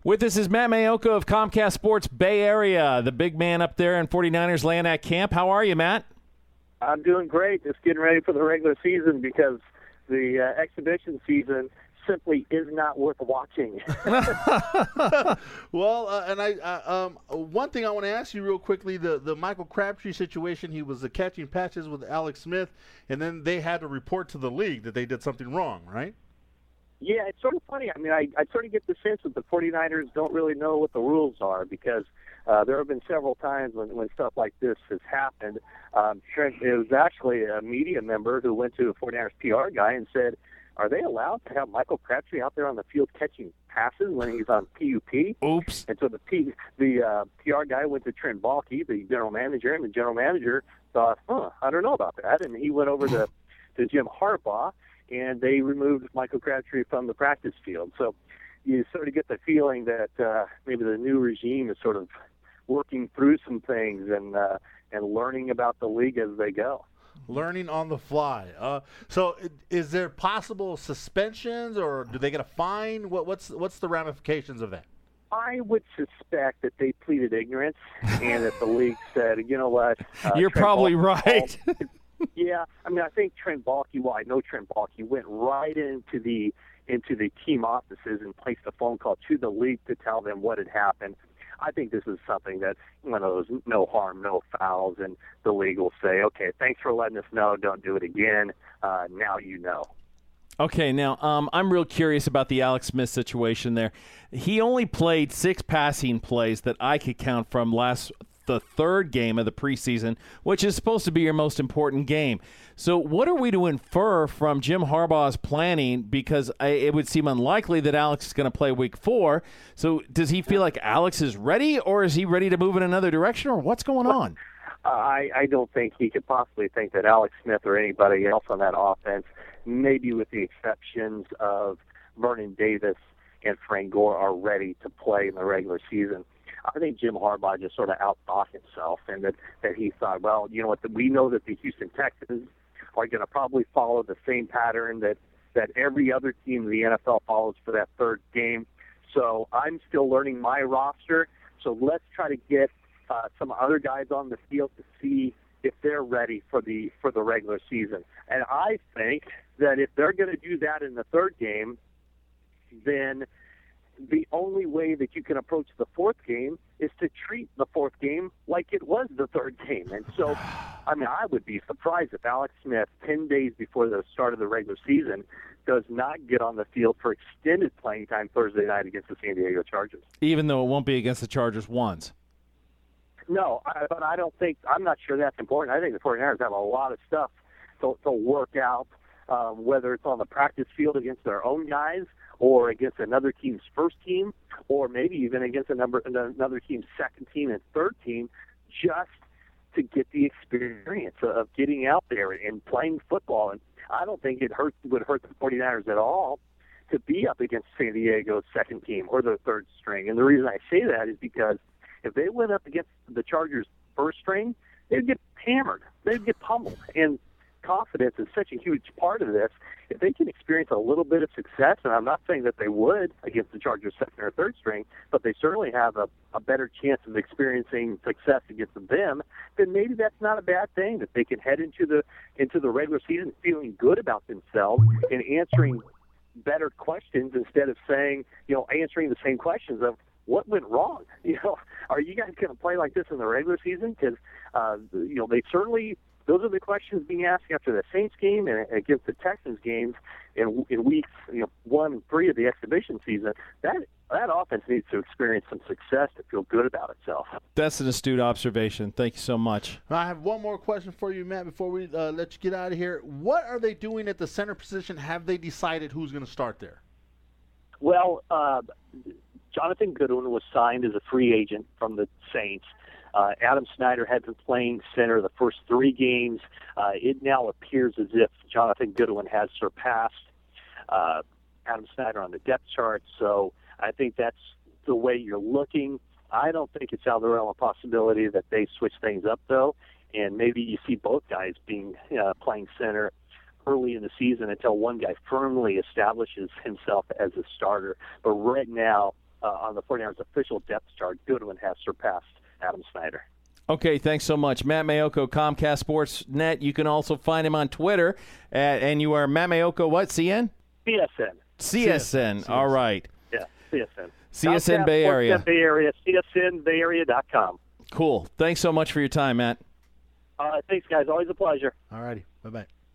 With us is Matt Maiocco of Comcast Sports Bay Area, the big man up there in 49ers land at camp. How are you, Matt? I'm doing great. Just getting ready for the regular season because the exhibition season simply is not worth watching. Well, one thing I want to ask you real quickly, the Michael Crabtree situation, he was catching passes with Alex Smith, and then they had to report to the league that they did something wrong, right? Yeah, it's sort of funny. I mean, I sort of get the sense that the 49ers don't really know what the rules are because there have been several times when stuff like this has happened. It was actually a media member who went to a 49ers PR guy and said, are they allowed to have Michael Crabtree out there on the field catching passes when he's on PUP? Oops. And so the PR guy went to Trent Baalke, the general manager, and the general manager thought, I don't know about that. And he went over to Jim Harbaugh, and they removed Michael Crabtree from the practice field. So you sort of get the feeling that maybe the new regime is sort of working through some things and learning about the league as they go. Learning on the fly. So is there possible suspensions, or do they get a fine? What's the ramifications of that? I would suspect that they pleaded ignorance and that the league said, you know what? You're probably right. Yeah, I mean, I think Trent Baalke, I know Trent Baalke went right into the team offices and placed a phone call to the league to tell them what had happened. I think this is something that's one of those no harm, no fouls, and the league will say, okay, thanks for letting us know. Don't do it again. Now you know. Okay, now I'm real curious about the Alex Smith situation there. He only played 6 passing plays that I could count from the third game of the preseason, which is supposed to be your most important game. So what are we to infer from Jim Harbaugh's planning? Because it would seem unlikely that Alex is going to play week 4. So does he feel like Alex is ready, or is he ready to move in another direction, or what's going on? I don't think he could possibly think that Alex Smith or anybody else on that offense, maybe with the exceptions of Vernon Davis and Frank Gore, are ready to play in the regular season. I think Jim Harbaugh just sort of outthought himself, and that he thought, well, you know what, we know that the Houston Texans are going to probably follow the same pattern that every other team in the NFL follows for that third game. So I'm still learning my roster, so let's try to get some other guys on the field to see if they're ready for the regular season. And I think that if they're going to do that in the third game, then the only way that you can approach the fourth game is to treat the fourth game like it was the third game. And so, I mean, I would be surprised if Alex Smith, 10 days before the start of the regular season, does not get on the field for extended playing time Thursday night against the San Diego Chargers. Even though it won't be against the Chargers once. No, but I don't think, I'm not sure that's important. I think the 49ers have a lot of stuff to work out, whether it's on the practice field against their own guys or against another team's first team, or maybe even against another team's second team and third team, just to get the experience of getting out there and playing football. And I don't think it would hurt the 49ers at all to be up against San Diego's second team or their third string. And the reason I say that is because if they went up against the Chargers' first string, they'd get hammered. They'd get pummeled. And confidence is such a huge part of this. If they can experience a little bit of success, and I'm not saying that they would against the Chargers' second or third string, but they certainly have a better chance of experiencing success against them, then maybe that's not a bad thing, that they can head into the regular season feeling good about themselves and answering better questions instead of answering the same questions of what went wrong. Are you guys going to play like this in the regular season? Because they certainly. Those are the questions being asked after the Saints game and against the Texans games in weeks 1 and 3 of the exhibition season. That offense needs to experience some success to feel good about itself. That's an astute observation. Thank you so much. I have one more question for you, Matt, before we let you get out of here. What are they doing at the center position? Have they decided who's going to start there? Well, Jonathan Goodwin was signed as a free agent from the Saints. Adam Snyder had been playing center the first 3 games. It now appears as if Jonathan Goodwin has surpassed Adam Snyder on the depth chart. So I think that's the way you're looking. I don't think it's out of the realm of possibility that they switch things up, though, and maybe you see both guys playing center early in the season until one guy firmly establishes himself as a starter. But right now, on the 49ers official depth chart, Goodwin has surpassed Adam Snyder. Okay, thanks so much. Matt Maiocco, Comcast Sportsnet. You can also find him on Twitter. And you are Matt Maiocco, what, CN? CSN. CSN. All right. Yeah, CSN. CSN Comcast, Bay Area. Sportsnet Bay Area, CSNBayArea.com. Cool. Thanks so much for your time, Matt. Thanks, guys. Always a pleasure. All righty. Bye-bye.